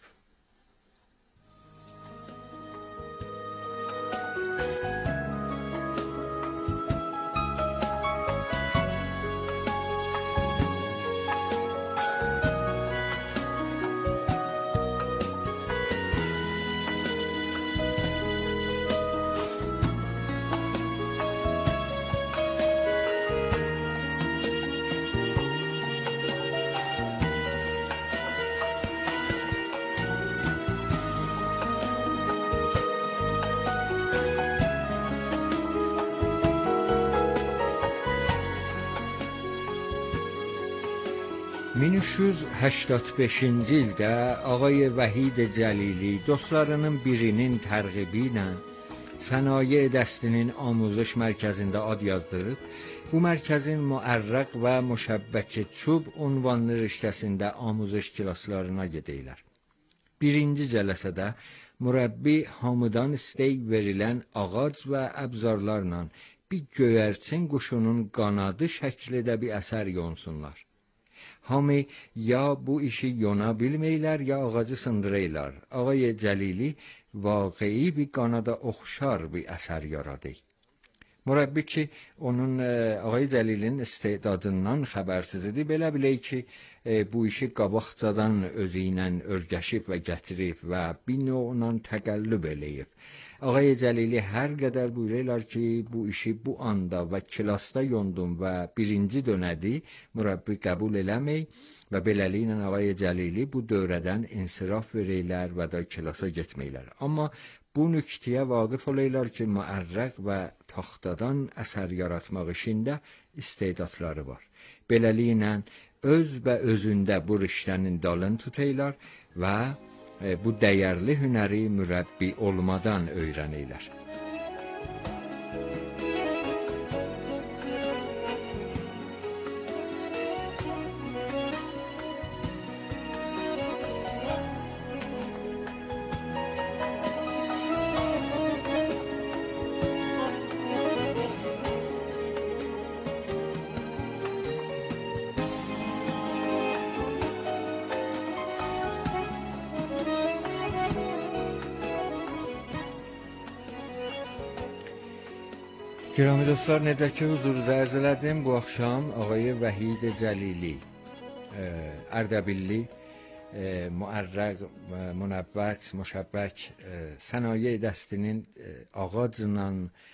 min üç yüz həştad beşinci ildə Ağay Vəhid Cəlili dostlarının birinin tərğibi ilə sənaye dəstinin amuzış mərkəzində ad yazdırıb Bu mərkəzin müərrəq və müşəbbəkə çub ünvanlı riştəsində amuzış klaslarına gedəylər. Birinci cələsədə mürəbbi hamıdan istək verilən ağac və əbzarlarla bir göyərçin quşunun qanadı şəklində bir əsər yonsunlar. Hamı ya bu işi yona bilməylər, ya ağacı sındıraylar. Ağay Cəlili vaqi'i bir qanada oxşar bir əsər yaradı. Mürəbbi ki, onun Ağay Cəlilin istedadından xəbərsiz idi, belə bilək ki, e, bu işi qabaqcadan özü ilə örgəşib və gətirib və bir növlə təqəllüb eləyib. Ağay Cəlili hər qədər buyururlar ki, bu işi bu anda və klasda yondum və birinci dönədi mürəbbi qəbul eləmək və beləliklə Ağay Cəlili bu dövrədən insiraf verirlər və da klasa getməklər. Amma bu nüktəyə vaqif olaylar ki, müərrəq və taxtadan əsər yaratmaq işində istedadları var. Beləliklə öz və özündə bu riştənin dalını tutaylar və e, bu dəyərli hünəri mürəbbi olmadan öyrənirlər. Giraمی dostlar, necə ki huzurunuza ərz elədim, bu axşam Ağay Vəhid Cəlili, Ərdəbilli, müərrəq, münəvvət, müşəbbək, sənaye dəstinin ağacla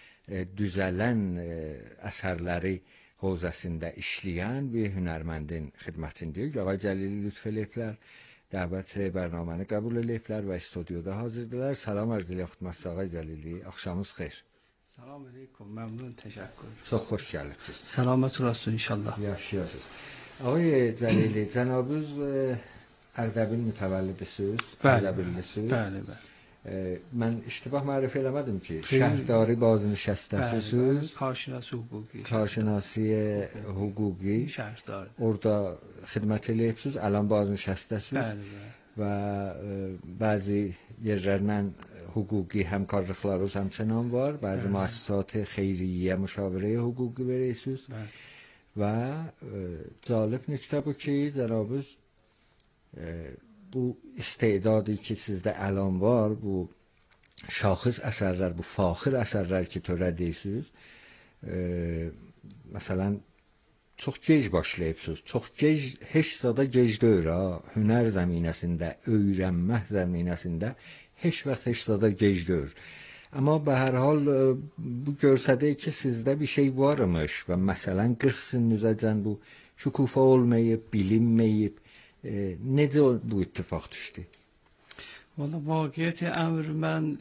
düzələn əsərləri hozasında işləyən bir hünərməndin xidmətindəyik. Ağay Cəlili lütf eləyiblər, dəvət bərnaməni qəbul eləyiblər və stüdyoda hazırdılar. Salam arz eləyək Ağay Cəlili, axşamınız xeyir. Salam aleyküm, məmnun, təşəkkür. Çox xoş gəldiniz. Salamat olasın inşallah. Yaşayasınız. Ağay Cəlili, cənabınız Ərdəbil mütəvəllidisiniz, Ərdəbillisiniz. Bəli, bəli. Mən iştibah mərif eləmədim ki, şəhrdari bazinşəstəsiniz. Karşinası hüquqi. Karşinası hüquqi. Şəhrdari. Orada xidmət eləyibsiniz, əlan bazinşəstəsiniz. Bəli, bəli. Və e, bəzi yerlərlə hüquqi həmkarlıqlarınız həmçinin var. Bəzi müəssisat xeyriyyə müşavirəyə hüquqi verirsiniz. Və e, cəlib nüktə bu ki, cənabınız e, bu istedadı ki sizdə əlan var, bu şaxız əsərlər, bu faxir əsərlər ki törədirsiniz, e, məsələn, çox gec başlayıbsınız. Çox gec, heç zada gec deyil ha. Hünər zəminəsində, öyrənmək zəminəsində heç vaxt heç zada gec deyil. Amma به هر حال bu görsədir ki sizdə bir şey varmış və məsələn qırx sinizəcən bu şükufa olmayıb, bilinməyib. E, necə bu ittifaq düşdü? Valla vaqiyyət əmr mən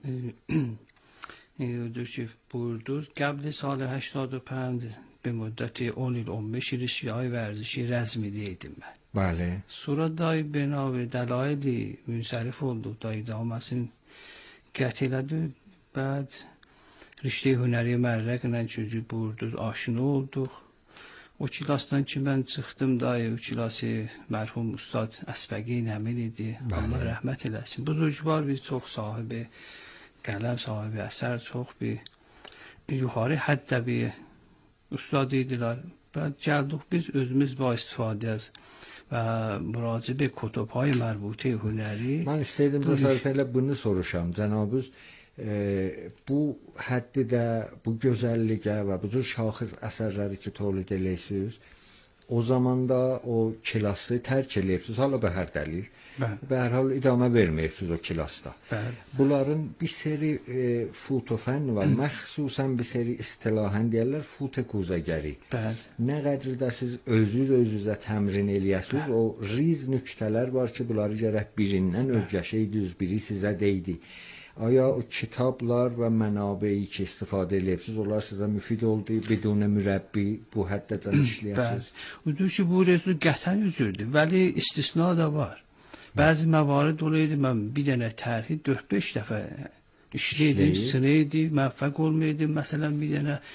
دوشی بردوز قبل سال هشتاد و پنج به مدت on il on beş های ورزشی رزمی دیدیم من. بله. Sonra dayı bina ve delaili münsərif oldu. Dayı damasını qətilədi. Bəd rişte hünəri mərrəqlə çocuğu burduz aşina olduq. O kilasdan ki mən çıxdım dayı, o kilası mərhum Ustad Əsbəqi Nəmin idi. Allah rəhmət eləsin. Buzurgvar bir çox sahibi, qələm sahibi, əsər çox bir yuxarı həddə bir ustad idilər. Bəd gəldik biz özümüz ba istifadə az və müraciə kutubhay mərbutə hünəri. Mən istəyirdim təsərrüflə bunu soruşam. Cənabınız e, bu həddidə, bu gözəllikə və bu cür şaxız əsərləri ki tolid eləyirsiniz, o zamanda o kilası tərk eləyibsiniz, hala bə hər dəlil. Bə hər hal idamə verməyibsiniz o kilasda. Bəli. Bunların bir seri e, futofən var, məxsusən bir seri istilahən deyərlər futekuzəgəri. Bəli. Nə qədərdə siz özünüz özünüzə təmrin eləyəsiniz, o riz nüktələr var ki, bunları gərək birindən öyrəşək, düz biri sizə deydi. Aya o kitablar və mənabəyi ki istifadə eləyibsiniz, onlar sizə müfid oldu, bidun mürəbbi bu həddəcən işləyəsiniz? Bəli. Odur ki, bu rəsul qətən üzürdür, vəli istisna da var. Bəzi məvarid olaydı, mən bir dənə tərhi dörd beş dəfə işləydim, sınaydı, məvfəq olmaydı. Məsələn, bir dənə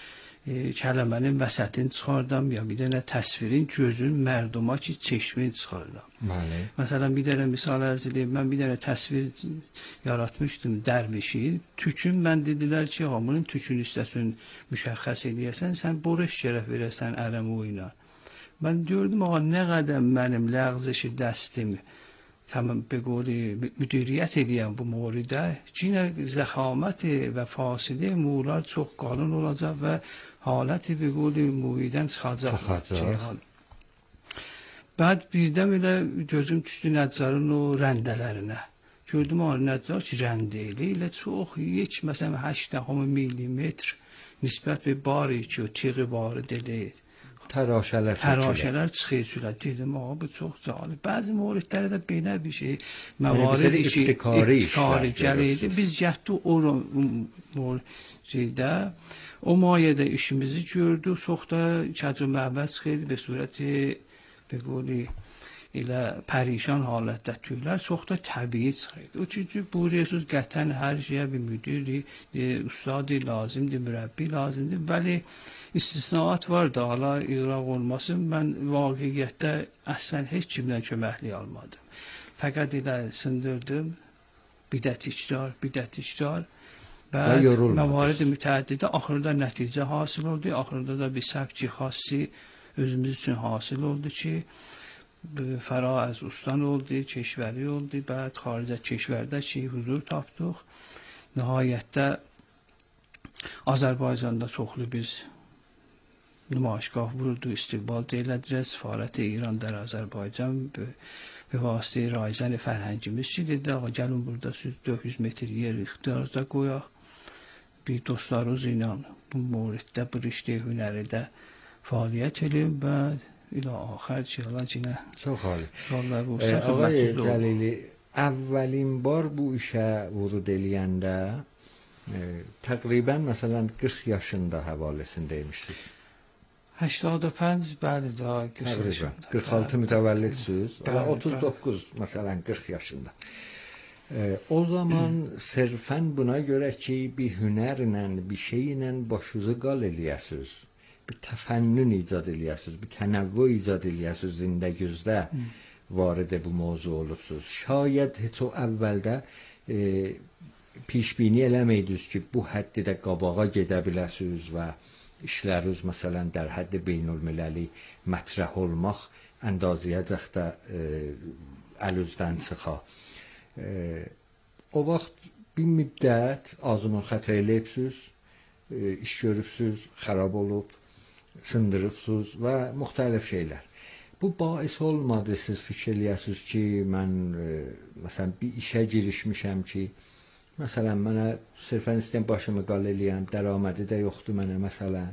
kələmənin vəsətini çıxardım, ya bir dənə təsvirin gözün mərduma ki, çeşmin çıxardım. Bəli. Məsələn, bir dənə misal ərz edeyim, mən bir dənə təsvir yaratmışdım dərvişi. Tükün mən dedilər ki, hamının tükün istəsin müşəxəs eləyəsən, sən borş şərəf verəsən ərəm oyuna. Mən gördüm, ağa, nə qədər mənim ləğzişi dəstimi tamam به قولی مدیریت ediyəm bu moridə cinə zəxaməti və fasilə muğlar çox qalın olacaq və haləti به قولی muhidən çıxacaq. Bəd birdən elə gözüm düşdü Nəccarın o rəndələrinə. Gördüm o Nəccar ki, rəndəli ilə çox heç məsələn هشت میلیمتر nisbət bir bari ki, o tiği varı dedi. تراشلر تراشلر خیلی دیدم آقا به çok cali. Bazı موردlerde de belə bir şey موارد ابتکاری gəlirdi. Biz getdik o şeydə o mayədə işimizi gördük. Çox da kəcə məvəz xeyli به صورت به قولی ilə pərişan halətdə tüylər çox da təbii çıxırdı. O çünki bu resurs qətlən hər şeyə bir müdiri, ustadi lazımdır, mürəbbi lazımdır. Bəli, istisnaat var da, hala iqraq olmasın. Mən vaqiqiyyətdə əslən heç kimdən köməklik almadım. Fəqət ilə sındırdım, bidət icrar, bidət icrar. Və məvarid-i mütəəddidə axırda nəticə hasil oldu. Axırda da bir səbki xassi özümüz üçün hasil oldu ki, فرا از استان oldu, کشوری oldu, بعد خارج از کشورdə ki, huzur tapdıq. Nəhayətdə Azərbaycanda çoxlu biz nümayişgah vurdu, istiqbal elədilər. Səfarət İran در Azərbaycan به واسطه رایزن فرهنگimiz ki, dedi, ağa gəlin burada siz dörd yüz metr yer ixtiyarda qoyaq. Bir dostlarımız ilə bu موردdə, bu riştə hünəridə fəaliyyət edin və الى آخر چیالا چینه çok xali. آقای جلیلی اولین بار bu işə vurud eləyəndə təqribən məsələn qırx yaşında həvaləsindəymişdik. هشتاد و پنج bəli daha qırx yaşında. qırx altı mütəvəllidsiniz. otuz doqquz məsələn qırx yaşında. O zaman sırfən buna görə ki bir hünərlə, bir şeylə başınızı qal eləyəsiniz. Bir təfənnün icad eləyəsiniz, bir tənəvvü icad eləyəsiniz zindəgüzdə vارد bu mövzu olubsunuz. Şayət heç o əvvəldə e, pişbini eləməydiniz ki, bu həddidə qabağa gedə biləsiniz və işləriniz məsələn در حد beynəlməli mətrəh olmaq əndaziyəcək də e, əlüzdən çıxa. E, o vaxt bir müddət azman xəta eləyibsiniz, e, iş görübsünüz, xarab olub, sındırıbsınız və müxtəlif şeylər. Bu bais olmadı siz fikir eləyəsiniz ki, mən e, məsələn bir işə girişmişəm ki, məsələn mənə sırfən istəyəm başımı qal eləyəm, dəramədi də yoxdur mənə məsələn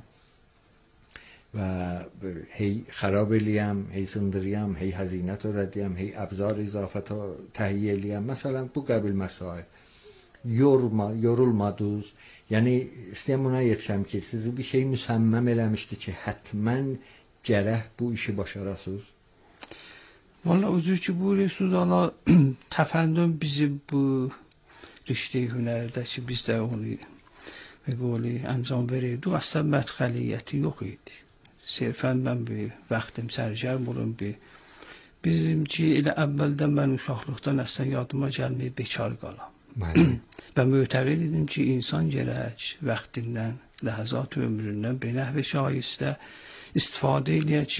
və hey xarab eləyəm, hey sındırıyam, hey həzinət öyrədiyəm, hey əbzar izafət təhiyyə eləyəm. Məsələn bu qəbil məsail. Yorma, yorulmadınız. Yəni istəyəm buna yetişəm ki, sizi bir şey müsəmməm eləmişdi ki, hətmən gərək bu işi başarasınız. Valla özür ki, bu resuzala təfəndüm bizi bu riştə hünərdə ki, biz də onu به قولی انجام verirdi. Əslən mədxəliyyəti yox idi. Sirfən mən bir vaxtım sərgərm olum bir. Bizimki elə əvvəldən mən uşaqlıqdan əslən yadıma gəlməyib bekar qalam. Və mötəqid idim ki, insan gərək vaxtindən, ləhzat ömründən bir nəhv şayistə istifadə eləyək ki,